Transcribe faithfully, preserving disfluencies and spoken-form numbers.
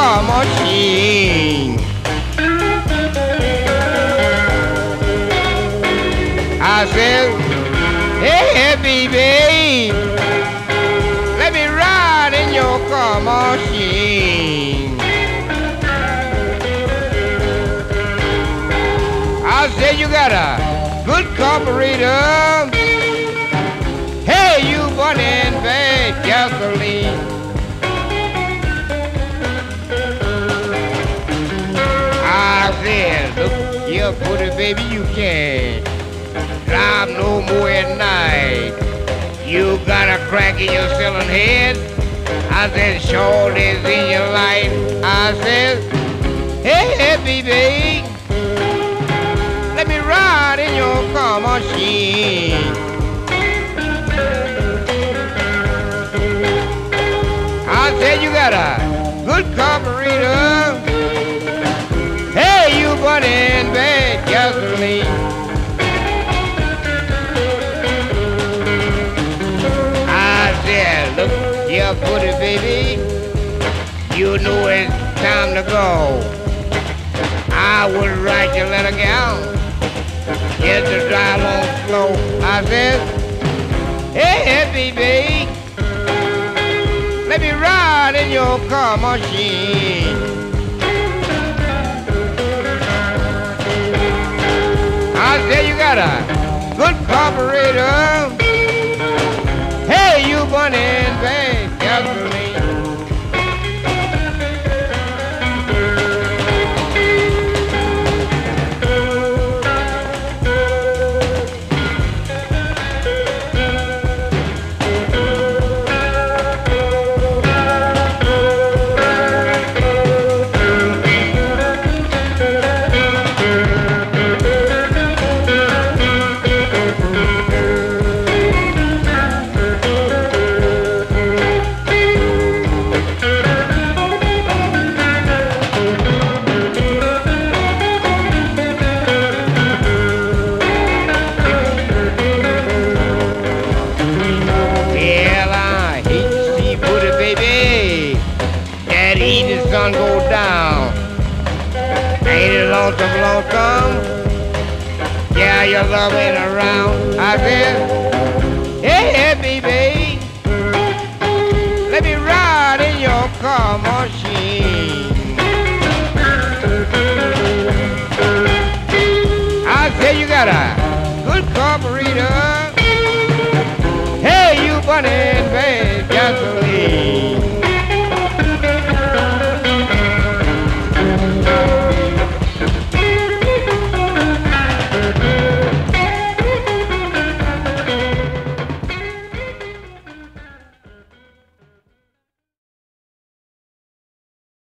car machine. I said, hey, baby, let me ride in your car machine. I said, you got a good carburetor. Hey, you burning bad gasoline. I said, look here, pretty baby, you can't drive no more at night. You got a crack in your ceiling head. I said, sure is in your light. I said, hey, hey, baby, let me ride in your car machine. I said, you got a good carburetor. Hey, you burning bad gasoline. I said, look here, pretty baby, you know it's time to go. I would write your letter, gal, get to drive on slow. I said, hey, hey, baby, let me ride in your car machine. I said, you got a good carburetor. Hey, you burning bad gasoline. Sun go down. Ain't it lonesome, lonesome? Yeah, your love ain't around. I said, hey, hey, baby, let me ride in your car machine. I said, you got a good carburetor. Hey, you bunny.